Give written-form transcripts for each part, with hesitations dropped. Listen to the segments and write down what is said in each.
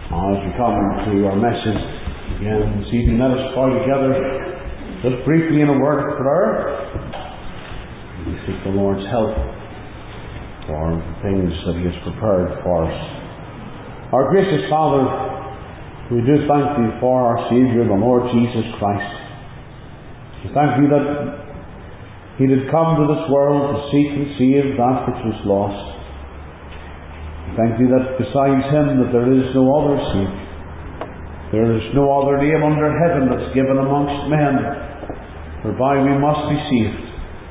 As we come to our message again this evening, let us pray together, just briefly in a word of prayer. We seek the Lord's help for the things that He has prepared for us. Our gracious Father, we do thank Thee for our Saviour, the Lord Jesus Christ. We thank Thee that He did come to this world to seek and save that which was lost. Thank Thee that besides Him that there is no other Saviour. There is no other name under heaven that's given amongst men whereby we must be saved.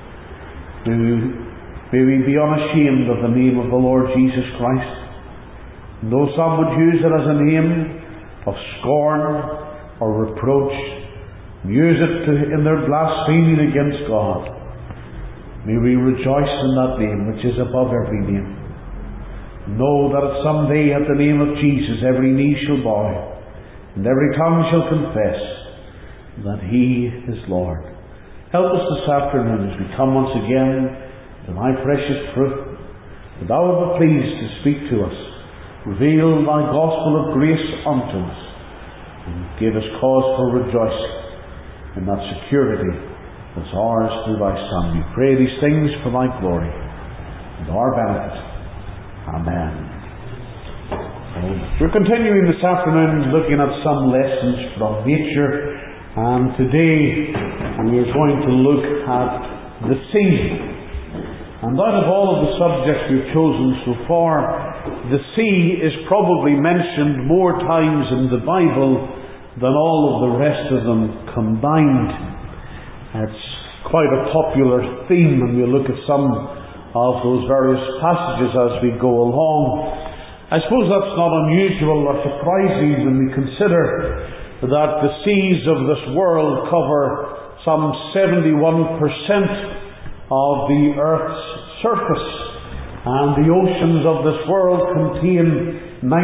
May we be unashamed of the name of the Lord Jesus Christ. And though some would use it as a name of scorn or reproach, use it in their blaspheming against God, may we rejoice in that name which is above every name. Know that someday at the name of Jesus every knee shall bow and every tongue shall confess that He is Lord. Help us this afternoon as we come once again to Thy precious truth, that Thou wilt be pleased to speak to us, reveal Thy gospel of grace unto us, and give us cause for rejoicing in that security that's ours through Thy Son. We pray these things for Thy glory and our benefit. Amen. We're continuing this afternoon looking at some lessons from nature, and today we're going to look at the sea. And out of all of the subjects we've chosen so far, the sea is probably mentioned more times in the Bible than all of the rest of them combined. It's quite a popular theme when we look at some of those various passages as we go along. I suppose that's not unusual or surprising when we consider that the seas of this world cover some 71% of the Earth's surface, and the oceans of this world contain 97%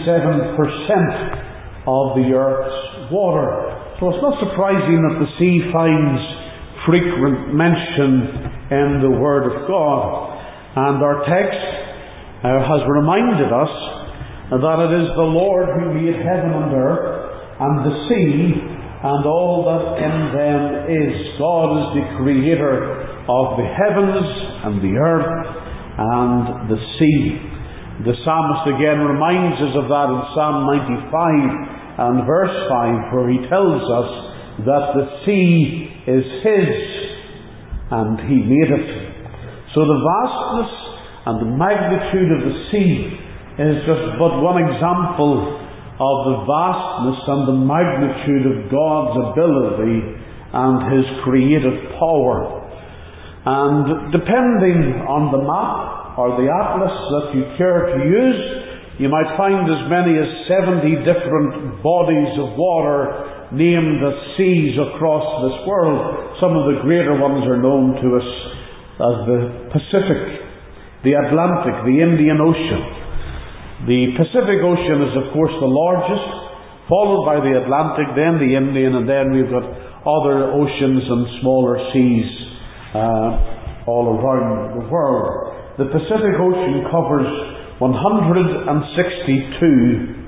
of the Earth's water. So it's not surprising that the sea finds frequent mention in the Word of God. And our text has reminded us that it is the Lord who made heaven and earth and the sea and all that in them is. God is the creator of the heavens and the earth and the sea. The psalmist again reminds us of that in Psalm 95 and verse 5, where he tells us that the sea is His and He made it. So the vastness and the magnitude of the sea is just but one example of the vastness and the magnitude of God's ability and His creative power. And depending on the map or the atlas that you care to use, you might find as many as 70 different bodies of water named as seas across this world. Some of the greater ones are known to us as the Pacific, the Atlantic, the Indian Ocean. The Pacific Ocean is of course the largest, followed by the Atlantic, then the Indian, and then we've got other oceans and smaller seas all around the world. The Pacific Ocean covers 162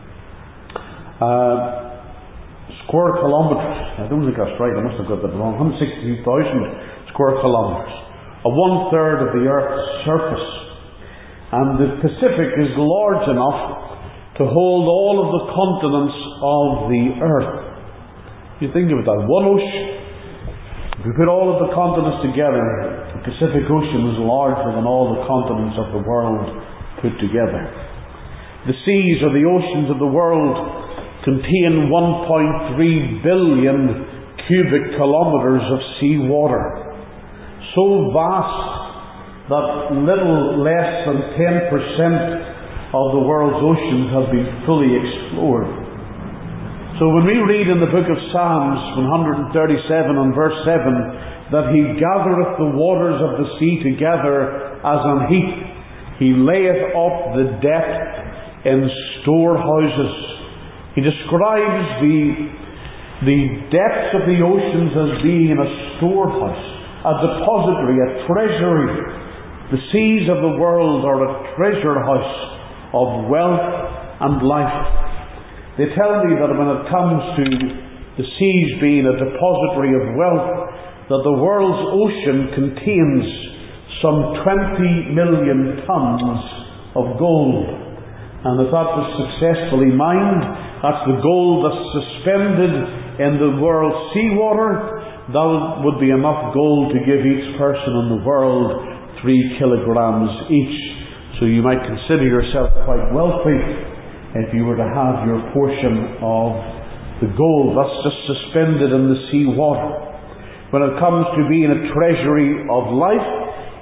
square kilometres. I don't think that's right, I must have got that wrong. 162,000 square kilometres. One-third of the Earth's surface. And the Pacific is large enough to hold all of the continents of the Earth. You think about that. One ocean. If we put all of the continents together, the Pacific Ocean is larger than all the continents of the world put together. The seas or the oceans of the world contain 1.3 billion cubic kilometres of sea water. So vast that little less than 10% of the world's oceans have been fully explored. So when we read in the book of Psalms 137 and verse 7 that He gathereth the waters of the sea together as an heap, He layeth up the depth in storehouses. He describes the depths of the oceans as being a storehouse, a depository, a treasury. The seas of the world are a treasure house of wealth and life. They tell me that when it comes to the seas being a depository of wealth, that the world's ocean contains some 20 million tons of gold. And if that was successfully mined, that's the gold that's suspended in the world's seawater. That would be enough gold to give each person in the world 3 kilograms each. So you might consider yourself quite wealthy if you were to have your portion of the gold that's just suspended in the sea water. When it comes to being a treasury of life,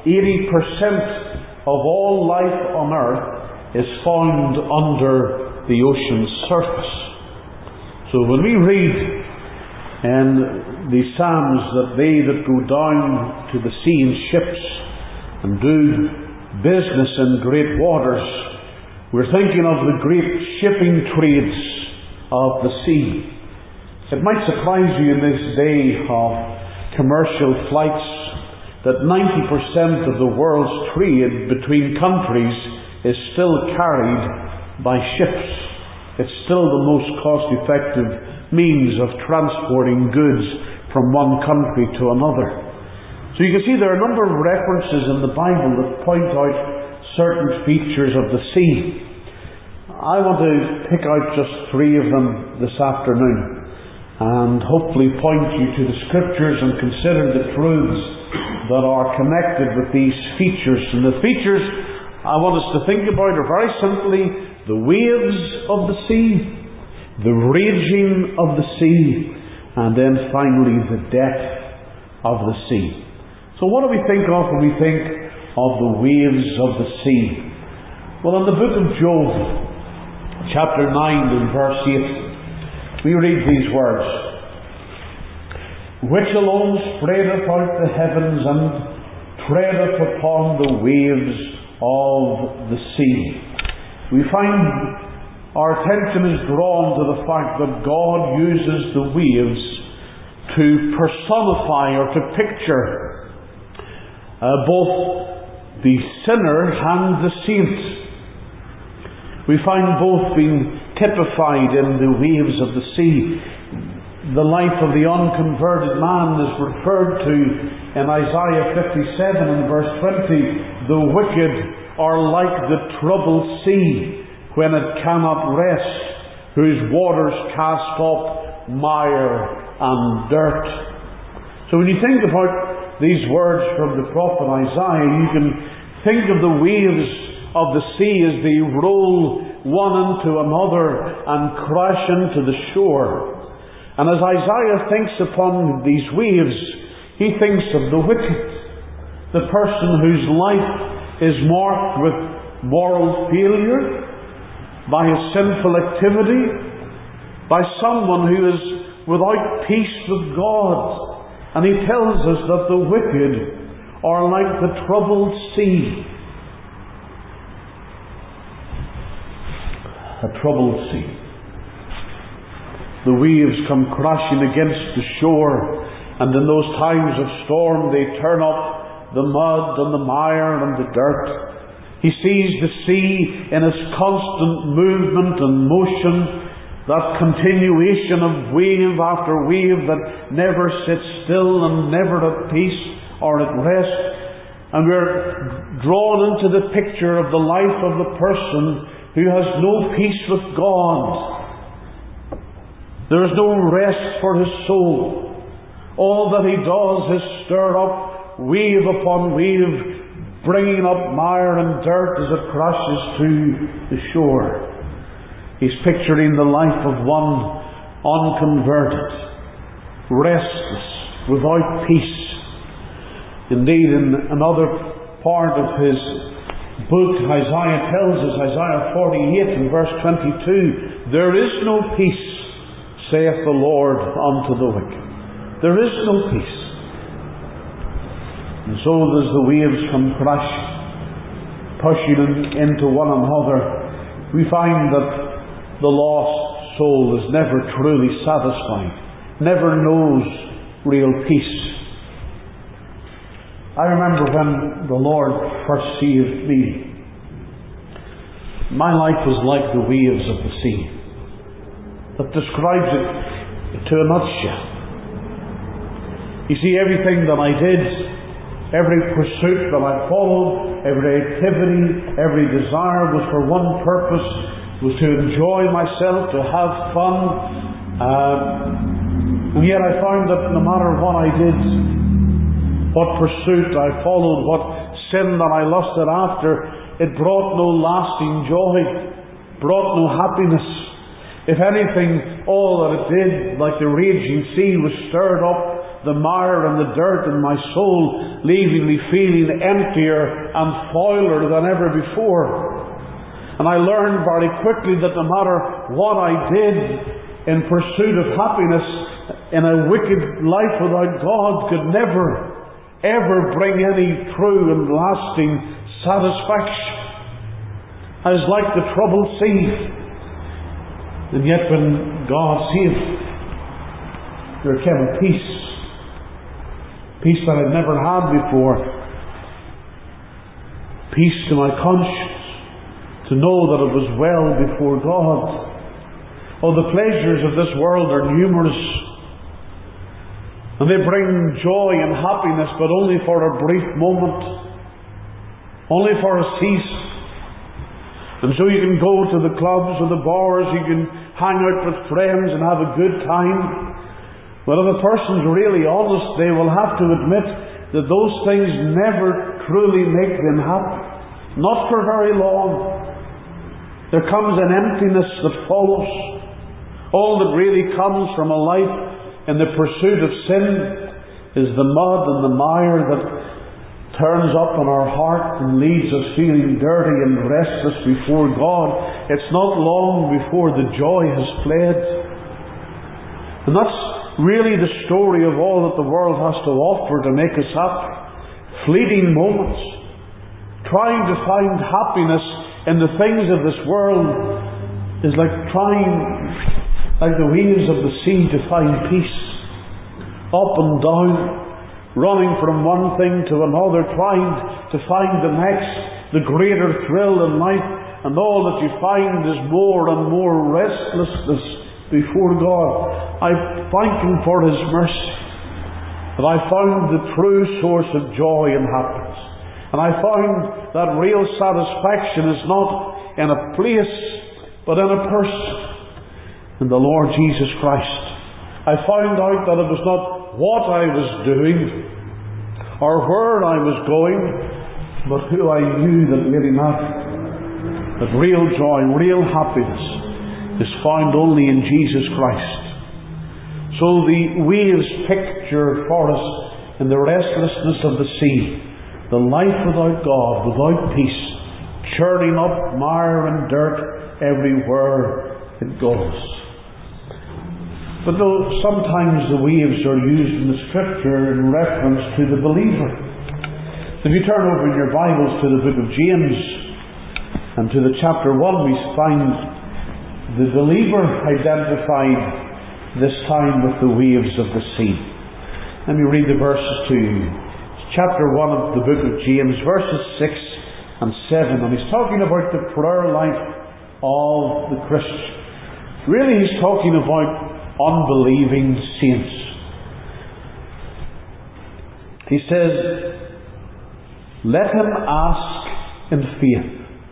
80% of all life on earth is found under the ocean's surface. So when we read in the Psalms that they that go down to the sea in ships and do business in great waters, we're thinking of the great shipping trades of the sea. It might surprise you in this day of commercial flights that 90% of the world's trade between countries is still carried by ships. It's still the most cost-effective means of transporting goods from one country to another. So you can see there are a number of references in the Bible that point out certain features of the sea. I want to pick out just 3 of them this afternoon and hopefully point you to the Scriptures and consider the truths that are connected with these features. And the features I want us to think about are very simply the waves of the sea, the raging of the sea, and then finally the depth of the sea. So what do we think of when we think of the waves of the sea? Well, in the book of Job, chapter 9 and verse 8, we read these words: which alone spreadeth out the heavens and treadeth upon the waves of the sea. We find our attention is drawn to the fact that God uses the waves to personify or to picture both the sinner and the saint. We find both being typified in the waves of the sea. The life of the unconverted man is referred to in Isaiah 57 and verse 20. The wicked are like the troubled sea when it cannot rest, whose waters cast up mire and dirt. So when you think about these words from the prophet Isaiah, you can think of the waves of the sea as they roll one into another and crash into the shore. And as Isaiah thinks upon these waves, he thinks of the wicked, the person whose life is marked with moral failure, by his sinful activity, by someone who is without peace with God. And he tells us that the wicked are like the troubled sea. A troubled sea. The waves come crashing against the shore, and in those times of storm they turn up the mud and the mire and the dirt. He sees the sea in its constant movement and motion, that continuation of wave after wave that never sits still and never at peace or at rest. And we're drawn into the picture of the life of the person who has no peace with God. There is no rest for his soul. All that he does is stir up wave upon wave, bringing up mire and dirt as it crashes to the shore. He's picturing the life of one unconverted, restless, without peace. Indeed, in another part of his book, Isaiah tells us, Isaiah 48 and verse 22, there is no peace, saith the Lord unto the wicked. There is no peace. And so as the waves come crashing, pushing into one another, we find that the lost soul is never truly satisfied, never knows real peace. I remember when the Lord first saved me, my life was like the waves of the sea. that describes it to a nutshell. You see, everything that I did, every pursuit that I followed, every activity, every desire was for one purpose, was to enjoy myself, to have fun. And yet I found that no matter what I did, what pursuit I followed, what sin that I lusted after, it brought no lasting joy, brought no happiness. If anything, all that it did, like the raging sea, was stirred up the mire and the dirt in my soul, leaving me feeling emptier and foiler than ever before. And I learned very quickly that no matter what I did in pursuit of happiness, in a wicked life without God, could never, ever bring any true and lasting satisfaction. I was like the troubled sea. And yet when God saved, there came a peace. Peace that I'd never had before. Peace to my conscience, to know that it was well before God. Oh, the pleasures of this world are numerous, and they bring joy and happiness, but only for a brief moment, only for a season. And so you can go to the clubs or the bars, you can hang out with friends and have a good time. But if a person's really honest, they will have to admit that those things never truly make them happy. Not for very long. There comes an emptiness that follows. All that really comes from a life in the pursuit of sin is the mud and the mire that turns up in our heart and leaves us feeling dirty and restless before God. It's not long before the joy has fled. And that's really the story of all that the world has to offer to make us happy. Fleeting moments. Trying to find happiness in the things of this world is like trying, like the waves of the sea, to find peace. Up and down, running from one thing to another, trying to find the next, the greater thrill in life, and all that you find is more and more restlessness before God. I thank Him for His mercy, that I found the true source of joy and happiness. And I found that real satisfaction is not in a place, but in a person, in the Lord Jesus Christ. I found out that it was not what I was doing, or where I was going, but who I knew that really mattered. That real joy, real happiness is found only in Jesus Christ. So the waves picture for us in the restlessness of the sea, the life without God, without peace, churning up mire and dirt everywhere it goes. But though sometimes the waves are used in the Scripture in reference to the believer. If you turn over in your Bibles to the book of James and to the chapter 1, we find the believer identified this time with the waves of the sea. Let me read the verses to you. It's chapter 1 of the book of James, verses 6 and 7. And he's talking about the prayer life of the Christian. Really, he's talking about unbelieving saints. He says, "Let him ask in faith,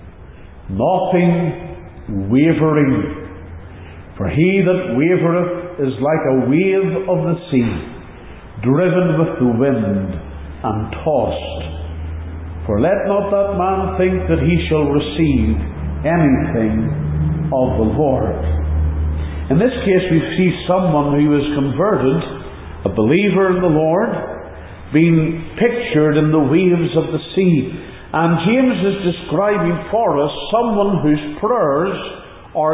nothing wavering. For he that wavereth is like a wave of the sea, driven with the wind and tossed. For let not that man think that he shall receive anything of the Lord." In this case, we see someone who is converted, a believer in the Lord, being pictured in the waves of the sea. And James is describing for us someone whose prayers are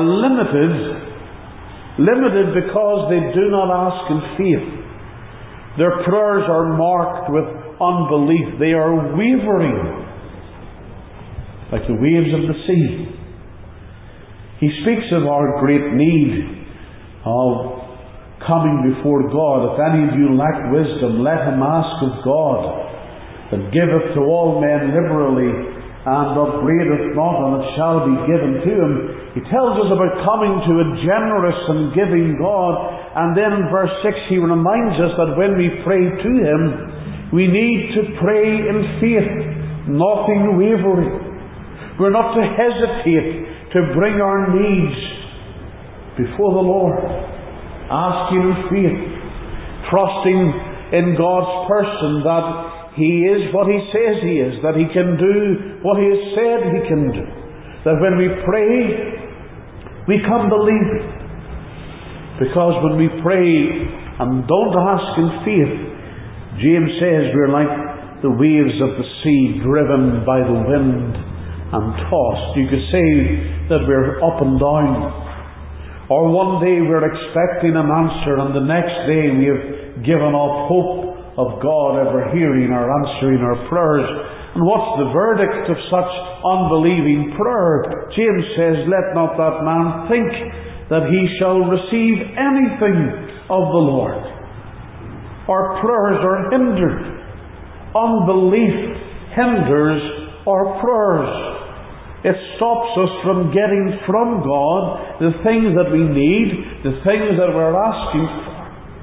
limited because they do not ask in faith. Their prayers are marked with unbelief. They are wavering, like the waves of the sea. He speaks of our great need of coming before God. "If any of you lack wisdom, let him ask of God, that giveth to all men liberally, and upbraideth not, and it shall be given to him." He tells us about coming to a generous and giving God, and then in verse 6 he reminds us that when we pray to Him, we need to pray in faith, not in wavering. We're not to hesitate to bring our needs before the Lord, asking in faith, trusting in God's person that He is what He says He is, that He can do what He has said He can do. That when we pray, we come believing. Because when we pray and don't ask in faith, James says we're like the waves of the sea, driven by the wind and tossed. You could say that we're up and down. Or one day we're expecting an answer, and the next day we have given up hope of God ever hearing or answering our prayers. And what's the verdict of such unbelieving prayer? James says, let not that man think that he shall receive anything of the Lord. Our prayers are hindered. Unbelief hinders our prayers. It stops us from getting from God the things that we need, the things that we're asking for.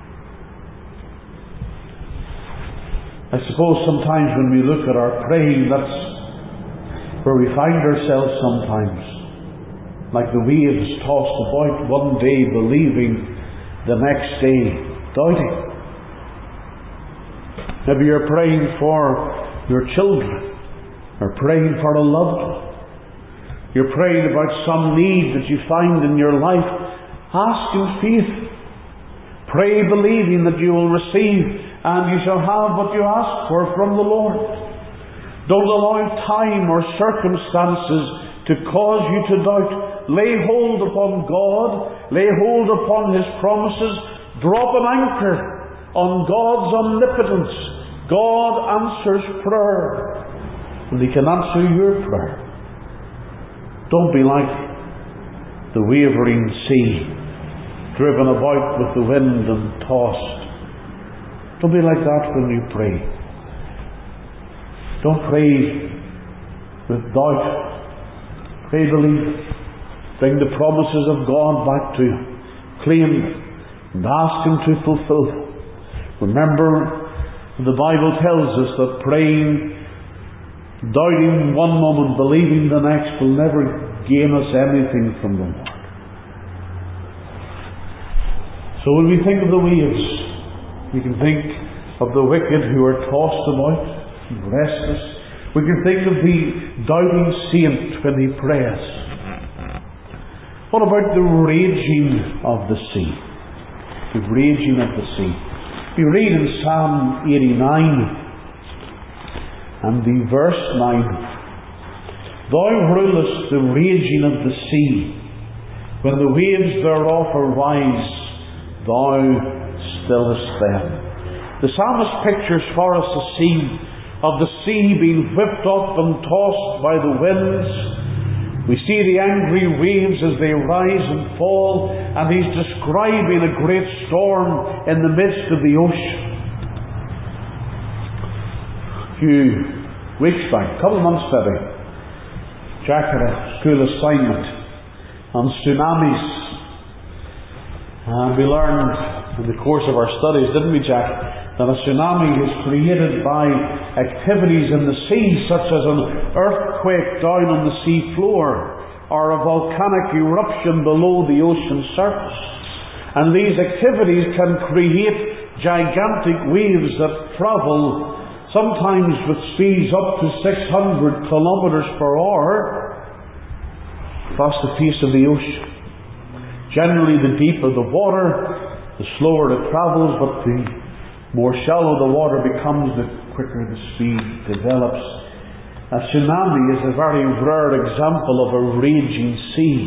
I suppose sometimes when we look at our praying, that's where we find ourselves sometimes. Like the waves tossed about, one day believing, the next day doubting. Maybe you're praying for your children, or praying for a loved one. You're praying about some need that you find in your life. Ask in faith. Pray believing that you will receive, and you shall have what you ask for from the Lord. Don't allow time or circumstances to cause you to doubt. Lay hold upon God. Lay hold upon His promises. Drop an anchor on God's omnipotence. God answers prayer, and He can answer your prayer. Don't be like the wavering sea, driven about with the wind and tossed. Don't be like that when you pray. Don't pray with doubt. Pray believe. Bring the promises of God back to Him. Claim them and ask Him to fulfill them. Remember, the Bible tells us that praying, doubting one moment, believing the next, will never gain us anything from the Lord. So when we think of the waves, we can think of the wicked who are tossed about and restless. We can think of the doubting saint when he prays. What about the raging of the sea? The raging of the sea. We read in Psalm 89 and the verse 9, Thou rulest the raging of the sea. When the waves thereof arise, Thou stillest them. The psalmist pictures for us a scene of the sea being whipped up and tossed by the winds. We see the angry waves as they rise and fall, and he's describing a great storm in the midst of the ocean. Few weeks back, a couple of months maybe, Jack had a school assignment on tsunamis, and we learned in the course of our studies, didn't we, Jack, that a tsunami is created by activities in the sea, such as an earthquake down on the sea floor or a volcanic eruption below the ocean surface. And these activities can create gigantic waves that travel sometimes with speeds up to 600 kilometers per hour across the face of the ocean. Generally, the deeper the water, the slower it travels, but the more shallow the water becomes, the quicker the speed develops. A tsunami is a very rare example of a raging sea.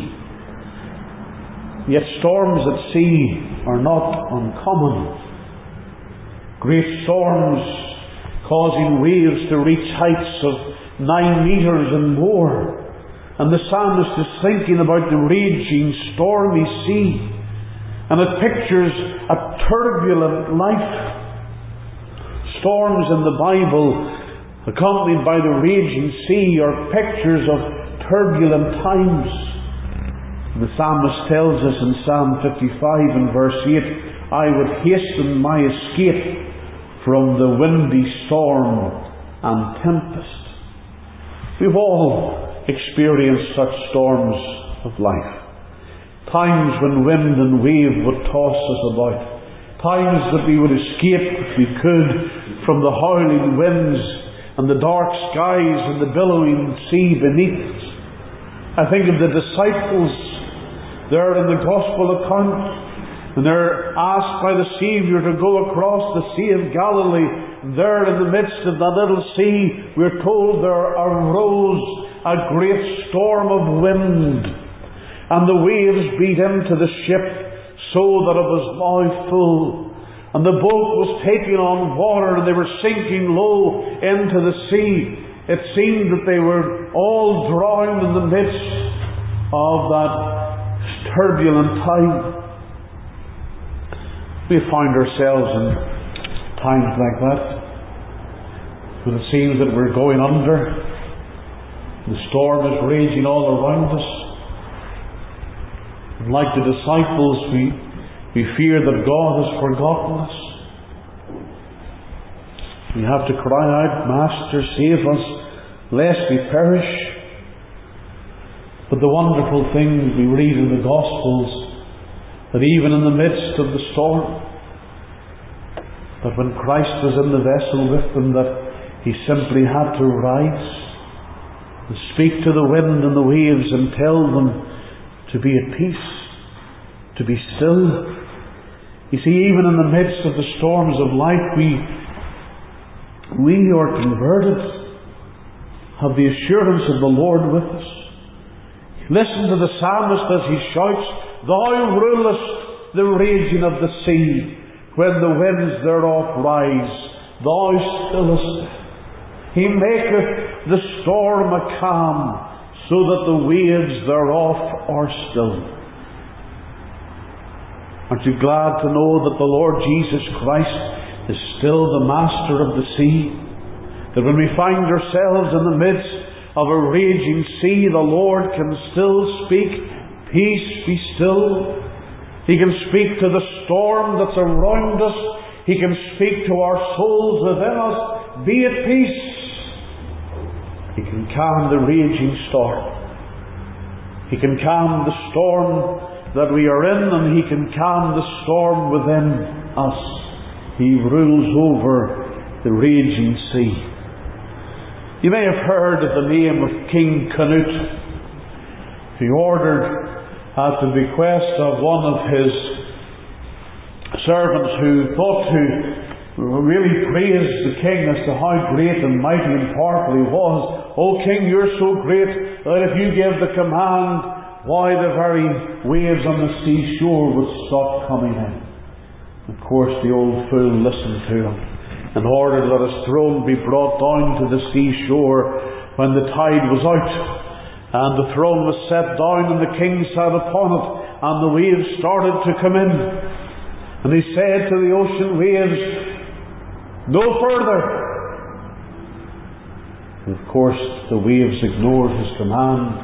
Yet storms at sea are not uncommon. Great storms causing waves to reach heights of 9 meters and more. And the psalmist is thinking about the raging, stormy sea. And it pictures a turbulent life. Storms in the Bible, accompanied by the raging sea, are pictures of turbulent times. The psalmist tells us in Psalm 55 and verse 8, I would hasten my escape from the windy storm and tempest. We've all experienced such storms of life. Times when wind and wave would toss us about. Times that we would escape, if we could, from the howling winds and the dark skies and the billowing sea beneath us. I think of the disciples there in the Gospel account, and they're asked by the Saviour to go across the Sea of Galilee. There in the midst of that little sea, we're told there arose a great storm of wind, and the waves beat into the ship so that it was now full. And the boat was taking on water, and they were sinking low into the sea. It seemed that they were all drowned in the midst of that turbulent tide. We find ourselves in times like that, when it seems that we're going under. The storm is raging all around us. And like the disciples, we fear that God has forgotten us. We have to cry out, Master, save us, lest we perish. But the wonderful thing we read in the Gospels, that even in the midst of the storm, that when Christ was in the vessel with them, that He simply had to rise and speak to the wind and the waves and tell them to be at peace, to be still. You see, even in the midst of the storms of life, we who are converted have the assurance of the Lord with us. Listen to the psalmist as he shouts, Thou rulest the raging of the sea, when the winds thereof rise, Thou stillest it. He maketh the storm a calm, so that the waves thereof are still. Aren't you glad to know that the Lord Jesus Christ is still the master of the sea? That when we find ourselves in the midst of a raging sea, the Lord can still speak, Peace, be still. He can speak to the storm that's around us. He can speak to our souls within us, Be at peace. He can calm the raging storm. He can calm the storm that we are in, and He can calm the storm within us. He rules over the raging sea. You may have heard of the name of King Canute. He ordered, at the bequest of one of his servants who thought to really praise the king as to how great and mighty and powerful he was. O king, you're so great that if you give the command, why the very waves on the seashore would stop coming in. Of course, the old fool listened to him and ordered that his throne be brought down to the seashore when the tide was out. And the throne was set down, and the king sat upon it, and the waves started to come in. And he said to the ocean waves, No further. And of course, the waves ignored his command.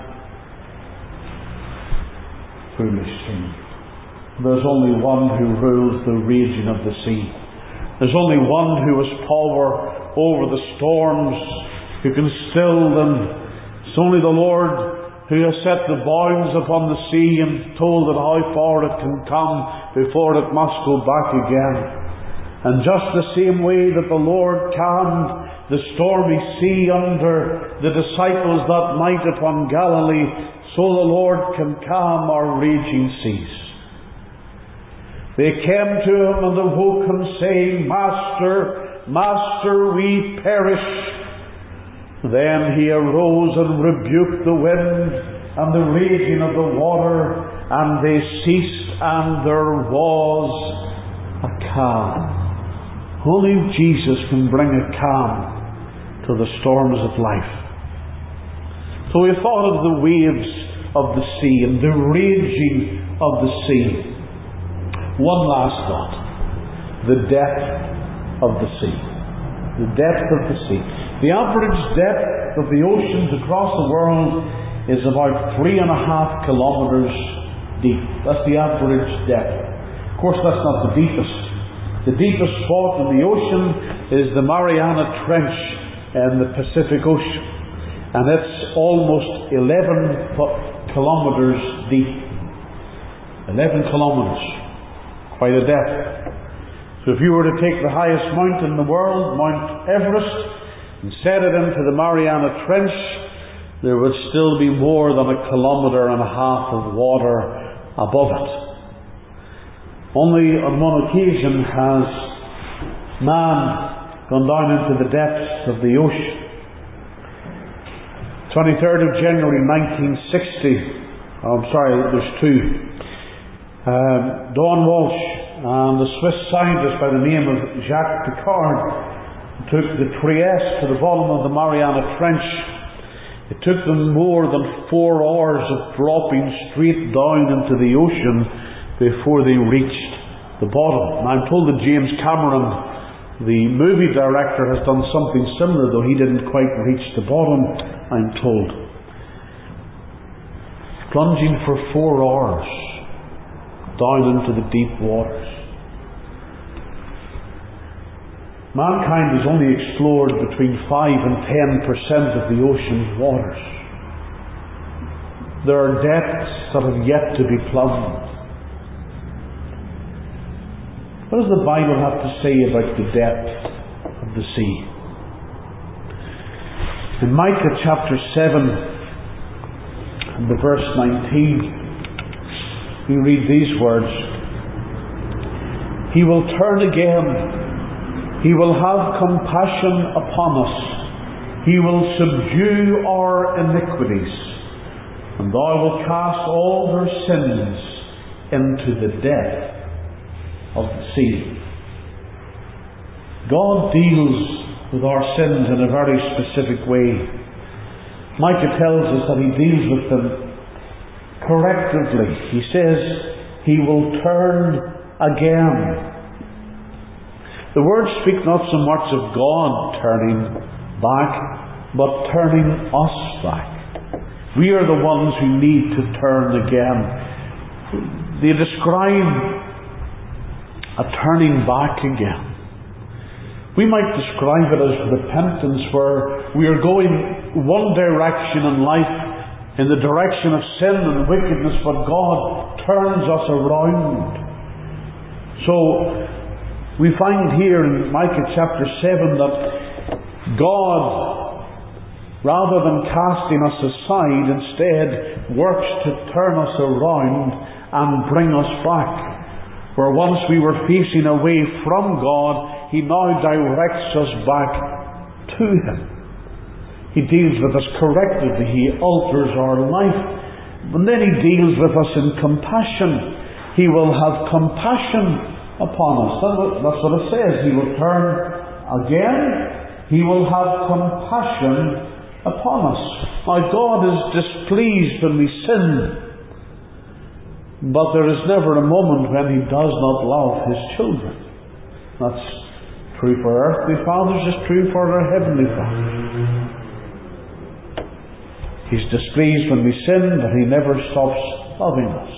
Foolish king. There's only one who rules the raging of the sea. There's only one who has power over the storms, who can still them. It's only the Lord who has set the bounds upon the sea and told it how far it can come before it must go back again. And just the same way that the Lord calmed the stormy sea under the disciples that night upon Galilee, so the Lord can calm our raging seas. They came to him and awoke him, saying, Master, Master, we perish. Then he arose and rebuked the wind and the raging of the water, and they ceased, and there was a calm. Only Jesus can bring a calm to the storms of life. So we thought of the waves of the sea and the raging of the sea. One last thought. The depth of the sea. The depth of the sea. The average depth of the oceans across the world is about 3.5 kilometres deep. That's the average depth. Of course, that's not the deepest. The deepest spot in the ocean is the Mariana Trench in the Pacific Ocean. And it's almost 11 kilometers deep. 11 kilometers. Quite a depth. So if you were to take the highest mountain in the world, Mount Everest, and set it into the Mariana Trench, there would still be more than 1.5 kilometers of water above it. Only on one occasion has man gone down into the depths of the ocean. 23rd of January 1960, there's two. Don Walsh and a Swiss scientist by the name of Jacques Piccard took the Trieste to the bottom of the Mariana Trench. It took them more than 4 hours of dropping straight down into the ocean before they reached the bottom. And I'm told that James Cameron, the movie director, has done something similar, though he didn't quite reach the bottom, I'm told. Plunging for 4 hours down into the deep waters. Mankind has only explored between 5 and 10% of the ocean's waters. There are depths that have yet to be plumbed. What does the Bible have to say about the depth of the sea? In Micah chapter 7 and the verse 19, we read these words: He will turn again. He will have compassion upon us. He will subdue our iniquities. And thou wilt cast all their sins into the depth of the sea. God deals with our sins in a very specific way. Micah tells us that He deals with them correctively. He says He will turn again. The words speak not so much of God turning back, but turning us back. We are the ones who need to turn again. They describe a turning back again. We might describe it as repentance, where we are going one direction in life, in the direction of sin and wickedness, but God turns us around. So, we find here in Micah chapter 7 that God, rather than casting us aside, instead works to turn us around and bring us back. Where once we were facing away from God, He now directs us back to Him. He deals with us correctively. He alters our life. And then He deals with us in compassion. He will have compassion upon us. That's what it says. He will turn again. He will have compassion upon us. Now, God is displeased when we sin, but there is never a moment when He does not love His children. That's true for earthly fathers, it's true for our heavenly Father. He's displeased when we sin, but He never stops loving us.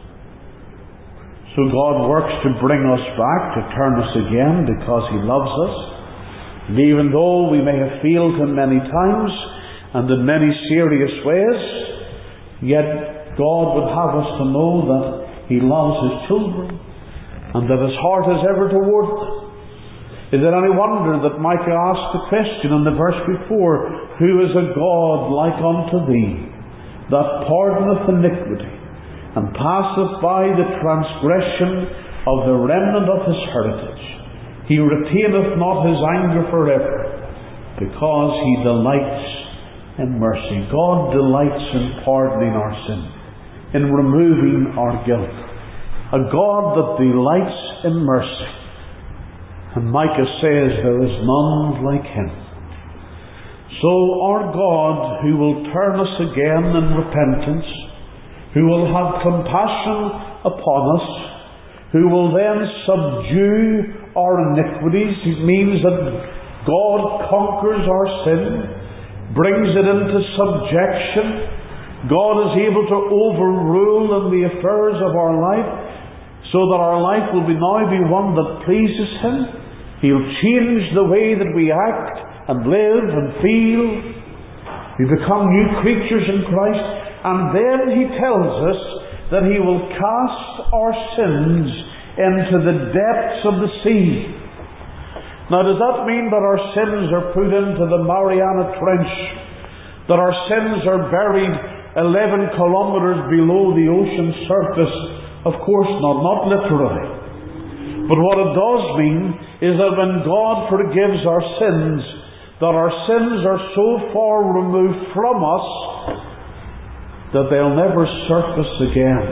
So God works to bring us back, to turn us again, because He loves us. And even though we may have failed Him many times, and in many serious ways, yet God would have us to know that He loves His children, and that His heart is ever toward them. Is it any wonder that Micah asked the question in the verse before, Who is a God like unto Thee, that pardoneth iniquity, and passeth by the transgression of the remnant of His heritage? He retaineth not His anger forever, because He delights in mercy. God delights in pardoning our sin, in removing our guilt. A God that delights in mercy. And Micah says there is none like Him. So our God, who will turn us again in repentance, who will have compassion upon us, who will then subdue our iniquities. It means that God conquers our sin, brings it into subjection, God is able to overrule in the affairs of our life, so that our life will now be one that pleases Him. He'll change the way that we act and live and feel. We become new creatures in Christ, and then He tells us that He will cast our sins into the depths of the sea. Now, does that mean that our sins are put into the Mariana Trench? That our sins are buried 11 kilometers below the ocean surface? Of course not literally. But what it does mean is that when God forgives our sins, that our sins are so far removed from us that they'll never surface again.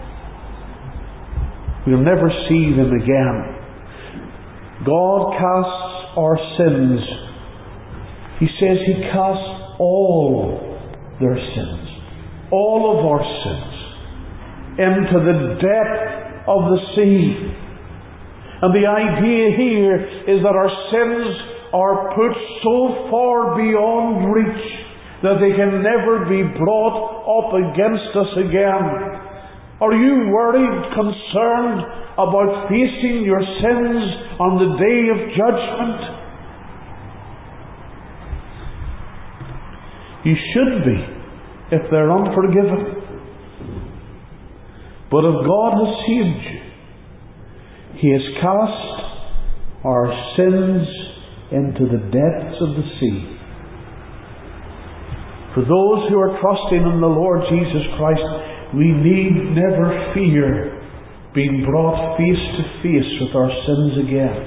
We'll never see them again. God casts our sins. He says He casts all their sins, all of our sins, into the depth of the sea. And the idea here is that our sins are put so far beyond reach that they can never be brought up against us again. Are you worried, concerned about facing your sins on the day of judgment? You should be, if they're unforgiven. But if God has saved you, He has cast our sins into the depths of the sea. For those who are trusting in the Lord Jesus Christ, we need never fear being brought face to face with our sins again.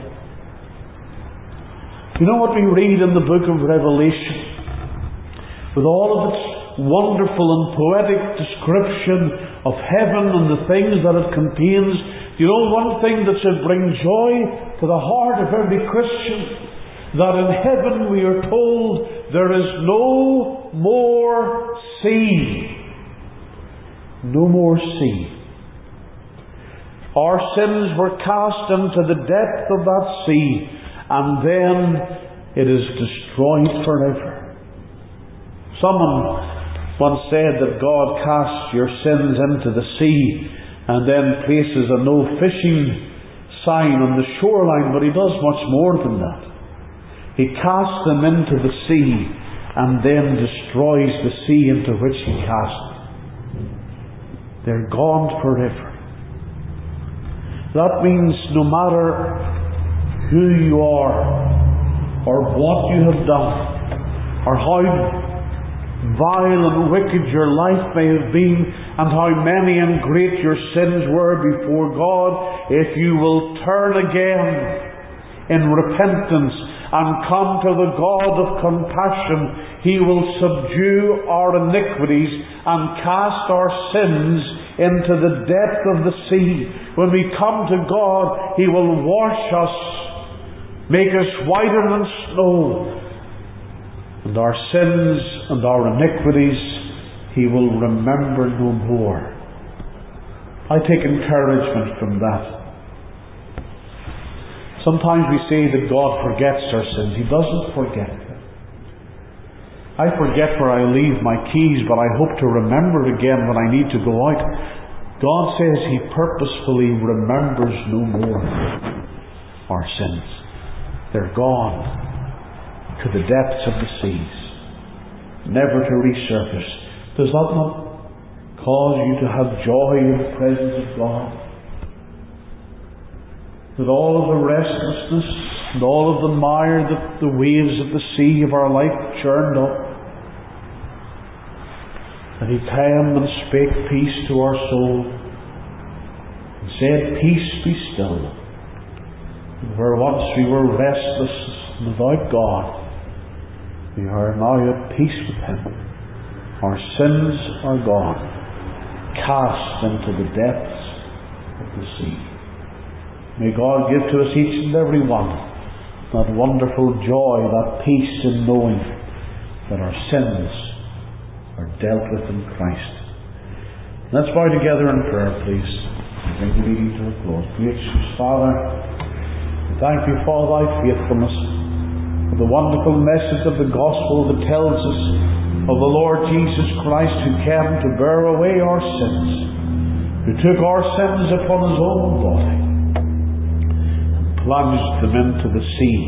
You know what we read in the book of Revelation? With all of its wonderful and poetic description of heaven and the things that it contains, you know one thing that should bring joy to the heart of every Christian? That in heaven we are told there is no more sea. No more sea. Our sins were cast into the depth of that sea, and then it is destroyed forever. Someone once said that God casts your sins into the sea and then places a no fishing sign on the shoreline, but He does much more than that. He casts them into the sea and then destroys the sea into which He cast them. They're gone forever. That means no matter who you are, or what you have done, or how vile and wicked your life may have been, and how many and great your sins were before God, if you will turn again in repentance and come to the God of compassion, He will subdue our iniquities and cast our sins into the depth of the sea. When we come to God, He will wash us, make us whiter than snow, and our sins and our iniquities He will remember no more. I take encouragement from that. Sometimes we say that God forgets our sins. He doesn't forget them. I forget where I leave my keys, but I hope to remember again when I need to go out. God says He purposefully remembers no more our sins. They're gone to the depths of the seas, never to resurface. Does that not cause you to have joy in the presence of God? With all of the restlessness and all of the mire that the waves of the sea of our life churned up, and He came and spake peace to our soul, and said, "Peace, be still." And where once we were restless and without God, we are now at peace with Him. Our sins are gone, cast into the depths of the sea. May God give to us each and every one that wonderful joy, that peace in knowing that our sins are dealt with in Christ. Let's bow together in prayer, please, and bring the meeting to a close. Gracious Father, we thank You for Thy faithfulness. the wonderful message of the gospel that tells us of the Lord Jesus Christ, who came to bear away our sins, who took our sins upon His own body and plunged them into the sea,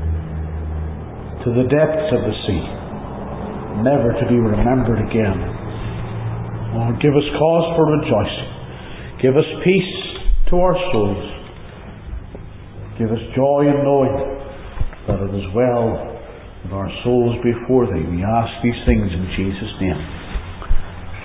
to the depths of the sea, never to be remembered again. Lord, give us cause for rejoicing. Give us peace to our souls. Give us joy in knowing that it is well with our souls before Thee. We ask these things in Jesus' name.